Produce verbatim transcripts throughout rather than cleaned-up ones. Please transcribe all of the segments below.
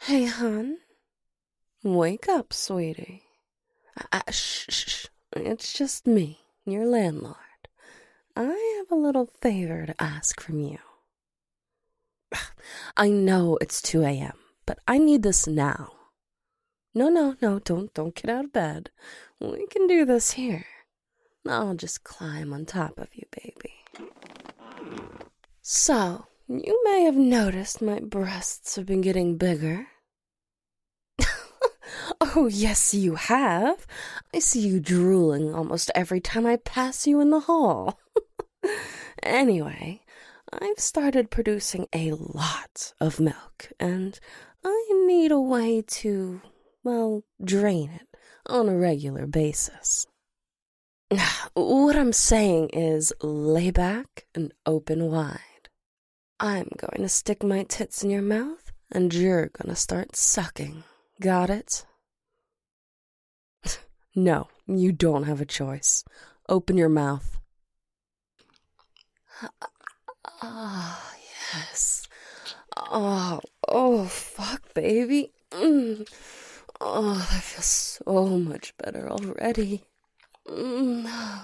Hey, hon. Wake up, sweetie. Uh, shh, shh, shh. It's just me, your landlord. I have a little favor to ask from you. I know it's two a.m., but I need this now. No, no, no, don't, don't get out of bed. We can do this here. I'll just climb on top of you, baby. So, you may have noticed my breasts have been getting bigger. Oh, yes, you have. I see you drooling almost every time I pass you in the hall. Anyway, I've started producing a lot of milk, and I need a way to, well, drain it on a regular basis. What I'm saying is lay back and open wide. I'm going to stick my tits in your mouth, and you're going to start sucking. Got it? No, you don't have a choice. Open your mouth. Ah, oh, yes. Oh, oh, fuck, baby. Mm. Oh, that feels so much better already. Mm.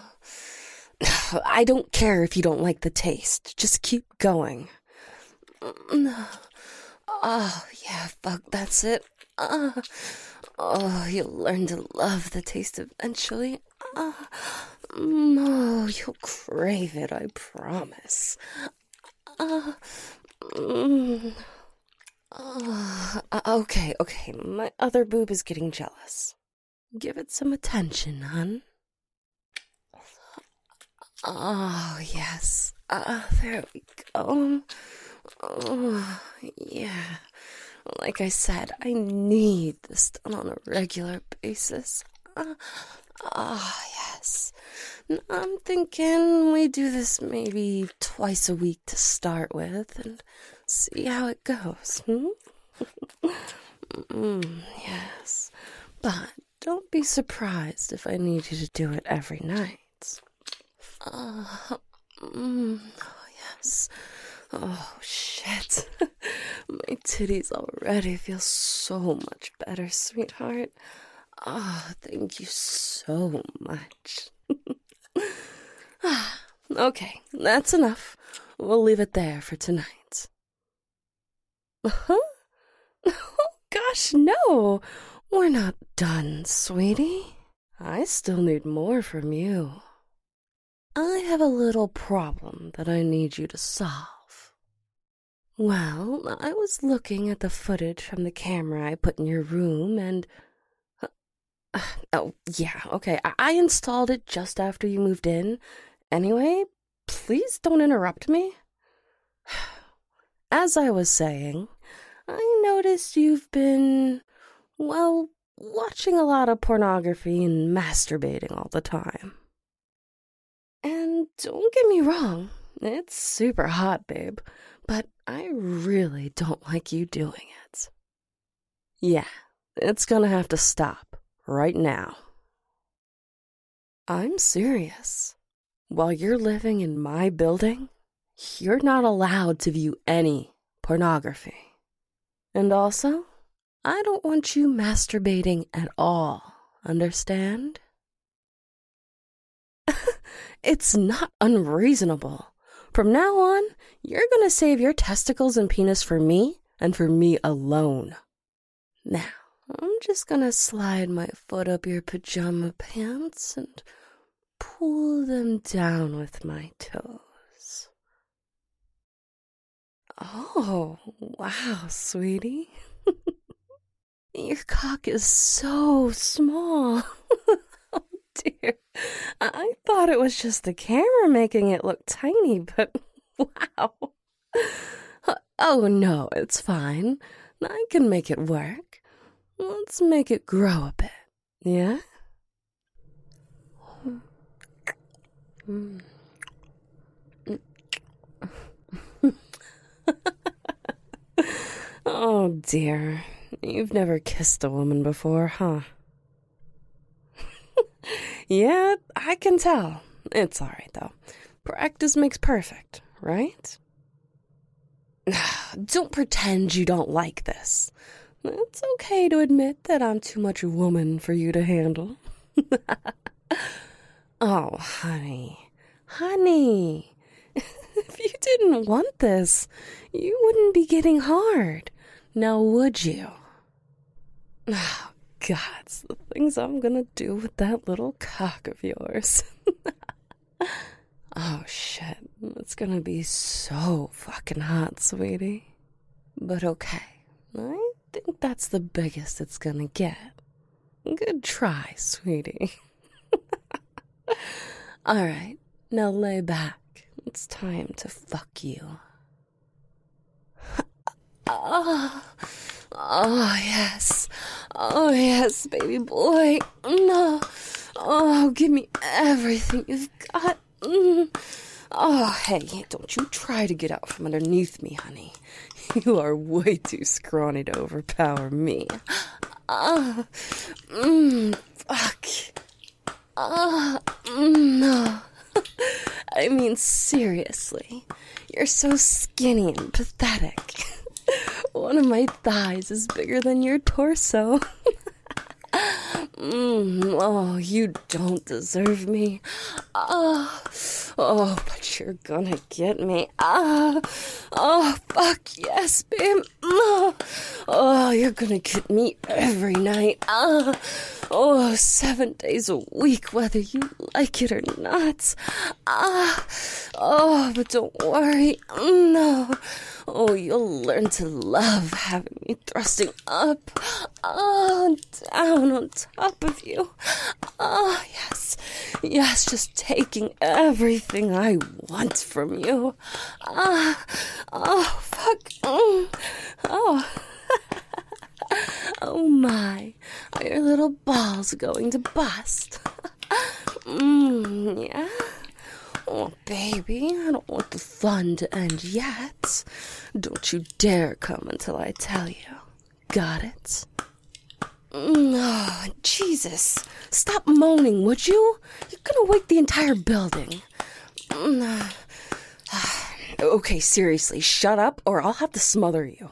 I don't care if you don't like the taste. Just keep going. Mm. Oh, yeah, fuck, that's it. Uh, oh, you'll learn to love the taste eventually. Uh, oh, you'll crave it, I promise. Uh, mm, uh, okay, okay, my other boob is getting jealous. Give it some attention, hun. Oh, yes. Ah, uh, there we go. Oh, yeah. Like I said, I need this done on a regular basis. Ah, uh, oh, yes. I'm thinking we do this maybe twice a week to start with and see how it goes. Hmm? mm, yes. But don't be surprised if I need you to do it every night. Uh, mm, oh, yes. Oh, shit. My titties already feel so much better, sweetheart. Oh, thank you so much. Okay, that's enough. We'll leave it there for tonight. Huh? Oh, gosh, no. We're not done, sweetie. I still need more from you. I have a little problem that I need you to solve. Well, I was looking at the footage from the camera I put in your room and... Uh, oh, yeah, okay, I-, I installed it just after you moved in. Anyway, please don't interrupt me. As I was saying, I noticed you've been, well, watching a lot of pornography and masturbating all the time. And don't get me wrong, it's super hot, babe, but I really don't like you doing it. Yeah, it's gonna have to stop right now. I'm serious. While you're living in my building, you're not allowed to view any pornography. And also, I don't want you masturbating at all, understand? It's not unreasonable. From now on, you're gonna save your testicles and penis for me, and for me alone. Now, I'm just gonna slide my foot up your pajama pants and pull them down with my toes. Oh, wow, sweetie. Your cock is so small. Oh, dear. I thought it was just the camera making it look tiny, but wow. Oh, no, it's fine. I can make it work. Let's make it grow a bit, yeah? Mm. Oh, dear. You've never kissed a woman before, huh? Yeah, I can tell. It's all right, though. Practice makes perfect, right? Don't pretend you don't like this. It's okay to admit that I'm too much woman for you to handle. Oh, honey. Honey. If you didn't want this, you wouldn't be getting hard. Now, would you? Oh, God, the things I'm gonna do with that little cock of yours. Oh, shit. It's gonna be so fucking hot, sweetie. But okay. I think that's the biggest it's gonna get. Good try, sweetie. Alright, now lay back. It's time to fuck you. Oh, oh yes. Oh yes, baby boy. No. Oh, give me everything you've got. Mm. Oh, hey, don't you try to get out from underneath me, honey. You are way too scrawny to overpower me. Ah, mm, fuck. Ah, mm, no. I mean, seriously. You're so skinny and pathetic. One of my thighs is bigger than your torso. Mm, oh, you don't deserve me. Oh, oh, but you're gonna get me. Ah, oh, fuck yes, babe. Oh, oh, you're gonna get me every night. Ah, oh, seven days a week, whether you like it or not. Ah, oh, but don't worry. No. Oh, you'll learn to love having me thrusting up, oh, down on top of you. Oh, yes, yes, just taking everything I want from you. Ah, oh, fuck. Mm. Oh, oh my, are your little balls going to bust? Mm, yeah. Oh, baby, I don't want the fun to end yet. Don't you dare come until I tell you. Got it? Oh, Jesus. Stop moaning, would you? You're gonna wake the entire building. Okay, seriously, shut up or I'll have to smother you.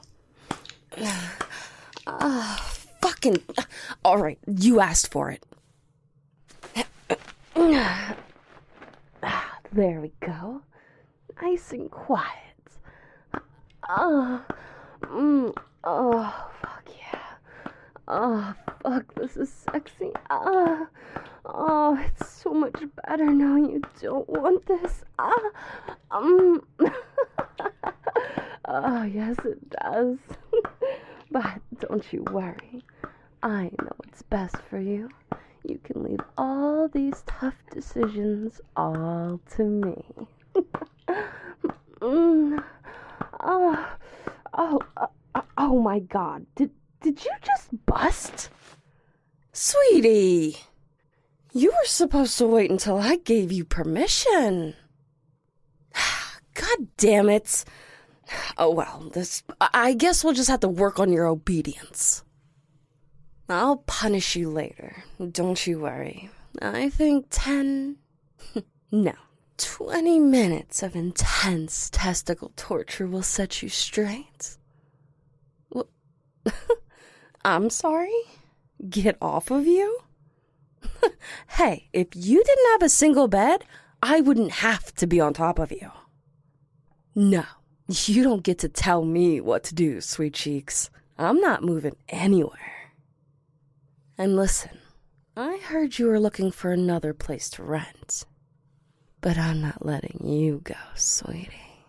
Uh, fucking... Alright, you asked for it. There we go. Nice and quiet. Oh, mm, oh, fuck yeah. Oh, fuck, this is sexy. Ah, oh, it's so much better now you don't want this. Ah, um. Oh, yes, it does. But don't you worry. I know what's best for you. You can leave all these tough decisions all to me. mm. Oh, oh, uh, oh my God. Did, did you just bust? Sweetie, you were supposed to wait until I gave you permission. God damn it. Oh, well, this, I guess we'll just have to work on your obedience. I'll punish you later. Don't you worry. I think ten... no, twenty minutes of intense testicle torture will set you straight. Wh- I'm sorry? Get off of you? Hey, if you didn't have a single bed, I wouldn't have to be on top of you. No, you don't get to tell me what to do, sweet cheeks. I'm not moving anywhere. And listen, I heard you were looking for another place to rent. But I'm not letting you go, sweetie.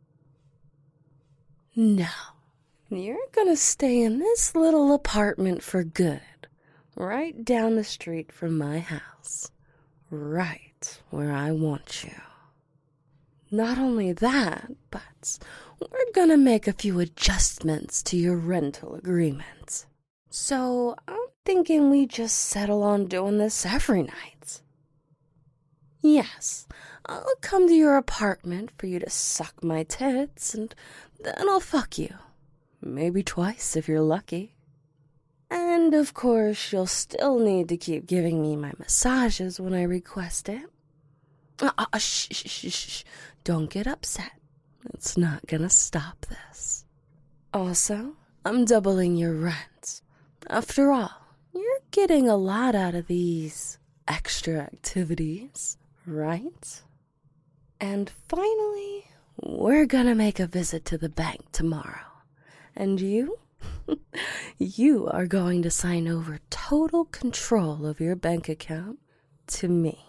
No, you're gonna stay in this little apartment for good. Right down the street from my house. Right where I want you. Not only that, but we're gonna make a few adjustments to your rental agreement. So I'm thinking we just settle on doing this every night. Yes, I'll come to your apartment for you to suck my tits, and then I'll fuck you. Maybe twice if you're lucky. And of course, you'll still need to keep giving me my massages when I request it. Uh, uh, shh, shh, shh, shh. Don't get upset. It's not gonna stop this. Also, I'm doubling your rent. After all, you're getting a lot out of these extra activities, right? And finally, we're gonna make a visit to the bank tomorrow. And you? You are going to sign over total control of your bank account to me.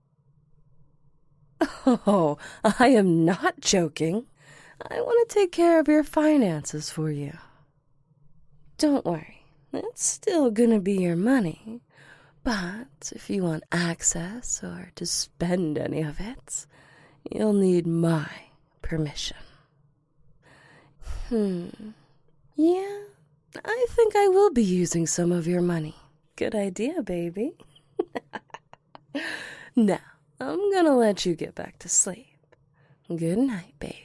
Oh, I am not joking. I want to take care of your finances for you. Don't worry, it's still gonna be your money. But if you want access or to spend any of it, you'll need my permission. Hmm. Yeah, I think I will be using some of your money. Good idea, baby. Now, I'm gonna let you get back to sleep. Good night, baby.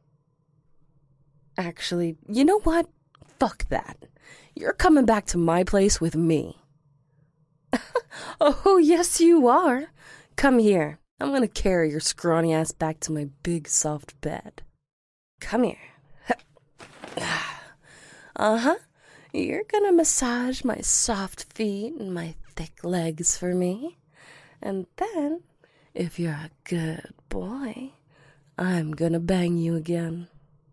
Actually, you know what? Fuck that. You're coming back to my place with me. Oh, yes, you are. Come here. I'm gonna carry your scrawny ass back to my big, soft bed. Come here. Uh-huh. You're gonna massage my soft feet and my thick legs for me. And then, if you're a good boy, I'm gonna bang you again.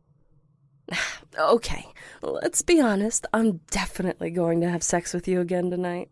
Okay, let's be honest. I'm definitely going to have sex with you again tonight.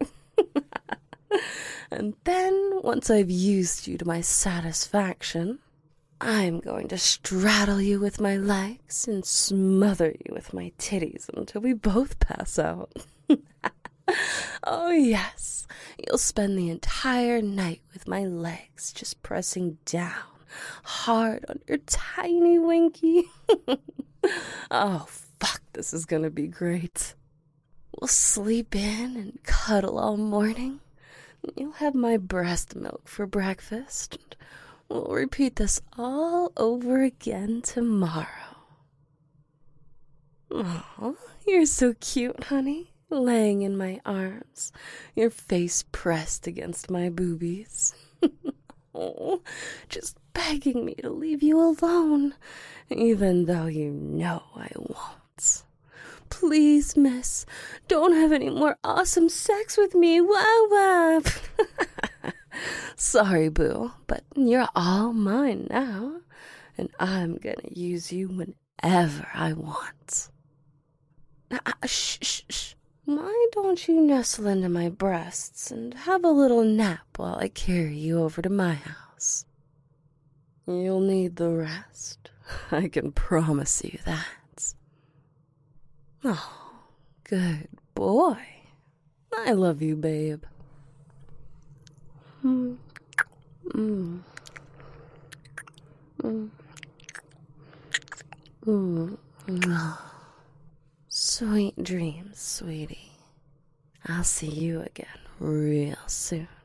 And then, once I've used you to my satisfaction, I'm going to straddle you with my legs and smother you with my titties until we both pass out. Oh, yes. You'll spend the entire night with my legs just pressing down hard on your tiny winky. Oh, fuck, this is gonna be great. We'll sleep in and cuddle all morning. You'll have my breast milk for breakfast, and we'll repeat this all over again tomorrow. Aw, you're so cute, honey, laying in my arms, your face pressed against my boobies. Oh, just begging me to leave you alone, even though you know I won't. Please, miss, don't have any more awesome sex with me. Wah, wah. Sorry, boo, but you're all mine now, and I'm gonna use you whenever I want. Uh, shh, shh, shh. Why don't you nestle into my breasts and have a little nap while I carry you over to my house? You'll need the rest. I can promise you that. Oh, good boy. I love you, babe. Mm. Mm. Mm. Mm. Mm. Sweet dreams, sweetie. I'll see you again real soon.